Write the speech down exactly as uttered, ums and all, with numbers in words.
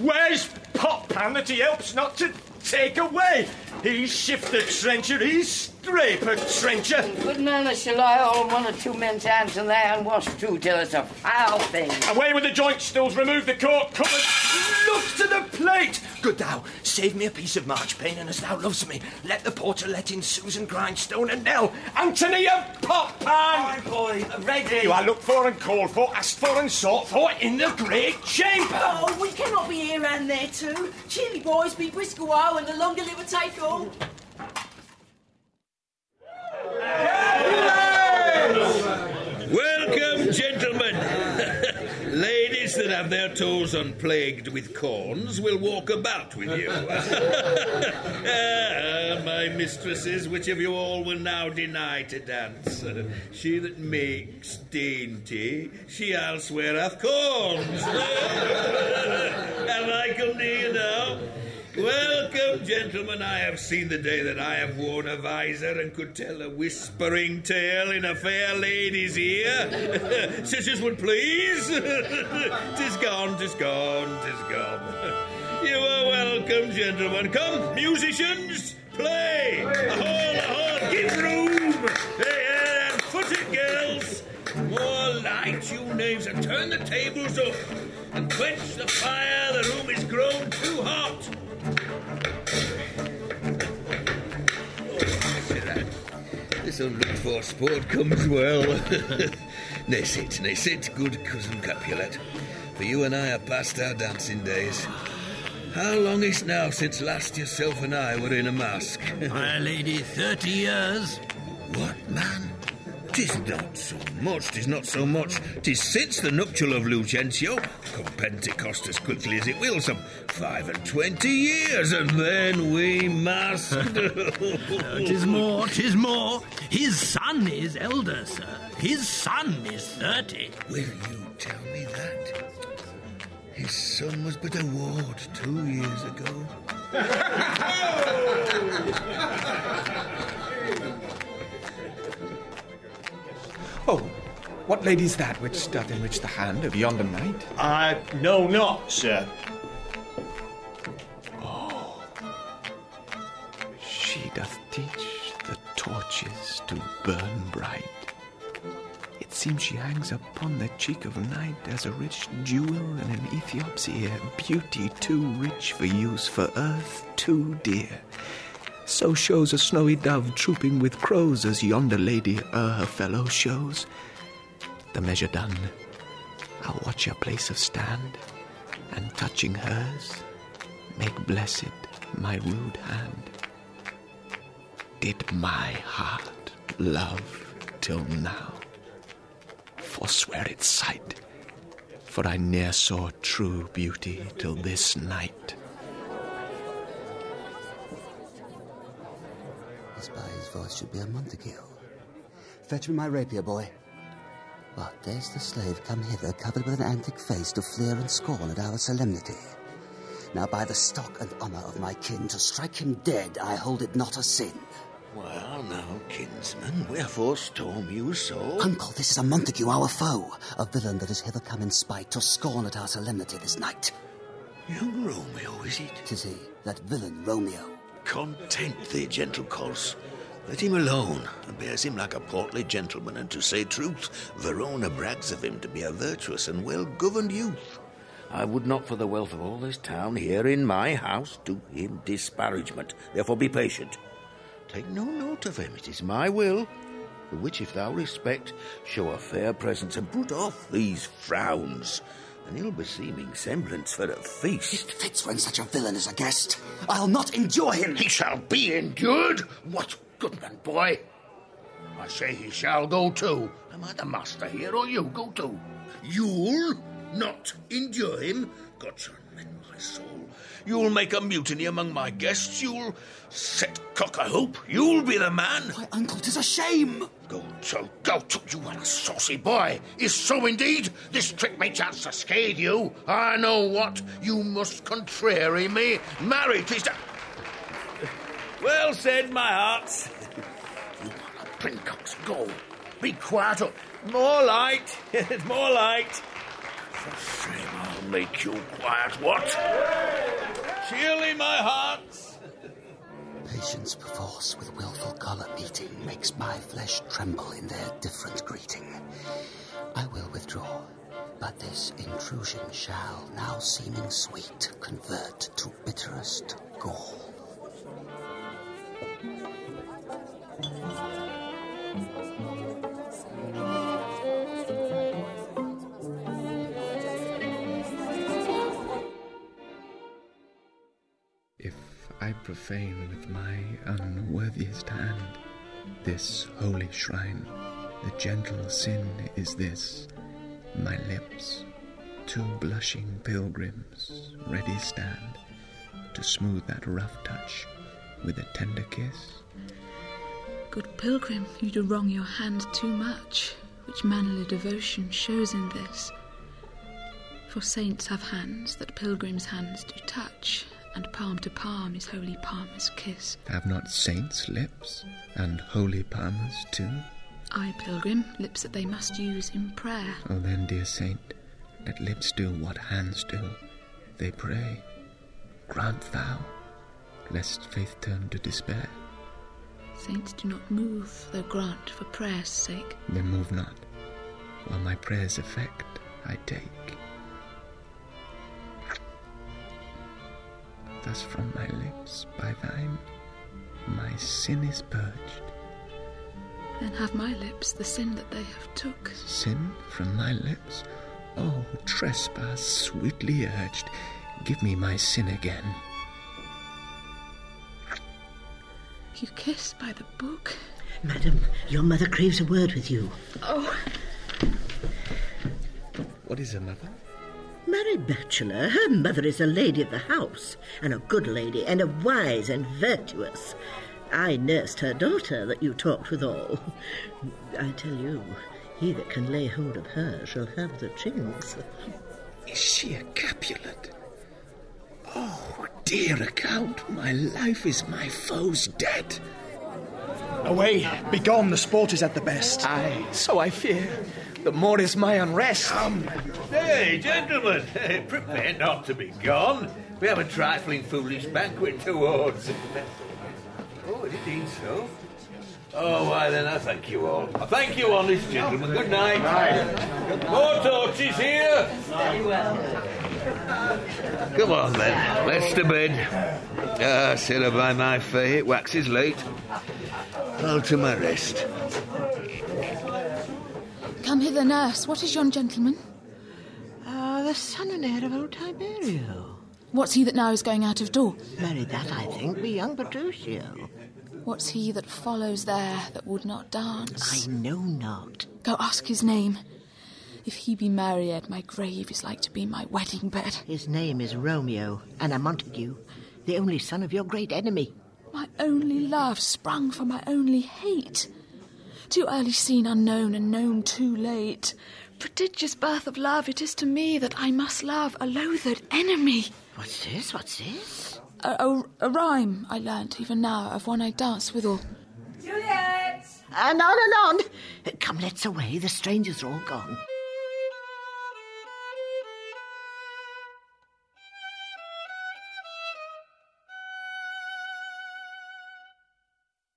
Where's Pot Pan that he helps not to take away? He's shifter trencher, he's scraper trencher. Good manners shall lie all on one or two men's hands and their unwash too till it's a foul thing. Away with the joint stools, remove the cork cupboard. Look to the plate. Good thou, save me a piece of marchpane, and as thou loves me, let the porter let in Susan Grindstone and Nell. Anthony of Pot Pan. Aye, boy, ready. You are looked for and called for, asked for and sought for in the great chamber. Oh, we cannot be here and there too. Cheerly boys, be brisk a while, and the longer live a take all. Welcome, gentlemen. Ladies that have their toes unplagued with corns will walk about with you. Ah, my mistresses, which of you all will now deny to dance? She that makes dainty, she elsewhere hath corns. Have I come to you now? Welcome, gentlemen. I have seen the day that I have worn a visor and could tell a whispering tale in a fair lady's ear, such as would please. Tis gone, tis gone, tis gone. You are welcome, gentlemen. Come, musicians, play. Ahon, ahon, give room. Hey, and foot it, girls. More light, you knaves, and turn the tables up, and quench the fire. The room is grown too hot. This unlooked-for sport comes well. Nay, sit, nay, sit, good cousin Capulet, for you and I are past our dancing days. How long is it now since last yourself and I were in a mask? My lady, thirty years. What, man? 'Tis not so much, 'tis not so much. 'Tis since the nuptial of Lucentio. Come Pentecost as quickly as it will, some five and twenty years, and then we masked. Tis more, 'tis more. His son is elder, sir. His son is thirty. Will you tell me that? His son was but a ward two years ago. Oh, what lady's that which doth enrich the hand of yonder knight? I know not, sir. Oh, she doth teach the torches to burn bright. It seems she hangs upon the cheek of night as a rich jewel in an Ethiop's ear, beauty too rich for use, for earth too dear. So shows a snowy dove trooping with crows as yonder lady o'er her fellow shows. The measure done, I'll watch her place of stand, and touching hers, make blessed my rude hand. Did my heart love till now? Forswear its sight, for I ne'er saw true beauty till this night. His by his voice should be a Montague. Fetch me my rapier, boy. What, there's the slave come hither, covered with an antic face, to fleer and scorn at our solemnity. Now by the stock and honour of my kin, to strike him dead, I hold it not a sin. Well, now, kinsman, wherefore storm you so? Uncle, this is a Montague, our foe, a villain that is hither come in spite, to scorn at our solemnity this night. Young Romeo, is it? 'Tis he, that villain Romeo. Content thee, gentle coz. Let him alone, and bears him like a portly gentleman, and to say truth, Verona brags of him to be a virtuous and well-governed youth. I would not for the wealth of all this town here in my house do him disparagement. Therefore be patient. Take no note of him, it is my will, the which if thou respect, show a fair presence, and put off these frowns, an ill-beseeming semblance for a feast. It fits when such a villain is a guest. I'll not endure him. He shall be endured. What, goodman boy? I say he shall go too. Am I the master here, or you go too? You'll not endure him? God shall mend my soul. You'll make a mutiny among my guests. You'll set cock a hoop. You'll be the man. Why, uncle, 'tis a shame. Go to, go to, you are a saucy boy. Is so indeed? This trick may chance to scathe you. I know what. You must contrary me. Marry, 'tis da- Well said, my hearts. You are a princox. Go. Be quiet. More light. More light. Shame I'll make you quiet, what? Cheerly, my hearts! Patience perforce with wilful colour beating makes my flesh tremble in their different greeting. I will withdraw, but this intrusion shall, now seeming sweet, convert to bitterest gall. If I profane with my unworthiest hand this holy shrine, the gentle sin is this: my lips, two blushing pilgrims, ready stand to smooth that rough touch with a tender kiss. Good pilgrim, you do wrong your hand too much, which manly devotion shows in this. For saints have hands that pilgrims' hands do touch, and palm to palm is holy palmer's kiss. Have not saints lips, and holy palmers too? Aye, pilgrim, lips that they must use in prayer. Oh then, dear saint, let lips do what hands do. They pray. Grant thou, lest faith turn to despair. Saints do not move, though grant for prayer's sake. Then move not, while my prayer's effect I take. Thus from my lips, by thine, my sin is purged. Then have my lips the sin that they have took. Sin from my lips? Oh, trespass sweetly urged, give me my sin again. You kiss by the book. Madam, your mother craves a word with you. Oh. What is a mother? Married bachelor, her mother is a lady of the house, and a good lady, and a wise and virtuous. I nursed her daughter that you talked withal. I tell you, he that can lay hold of her shall have the chinks. Is she a Capulet? Oh, dear account, my life is my foe's debt. Away, begone, the sport is at the best. Aye, so I fear. The more is my unrest. Um, hey, gentlemen, prepare not to be gone. We have a trifling foolish banquet towards. Oh, indeed so. Oh, why then, I thank you all. I thank you, honest gentlemen. Good night. Right. More torches here. Very well. Come on, then. Let's to bed. Ah, Sarah, by my faith, it waxes late. I'll to my rest. Come hither, nurse. What is yon gentleman? Ah, uh, the son and heir of old Tiberio. What's he that now is going out of door? Married that, I think, be young Petruchio. What's he that follows there that would not dance? I know not. Go ask his name. If he be married, my grave is like to be my wedding bed. His name is Romeo, and a Montague, the only son of your great enemy. My only love sprung from my only hate. Too early seen unknown and known too late. Prodigious birth of love it is to me that I must love a loathed enemy. What's this? What's this? A, a, a rhyme I learnt even now of one I dance withal. Juliet! And on and on. Come, let's away. The strangers are all gone.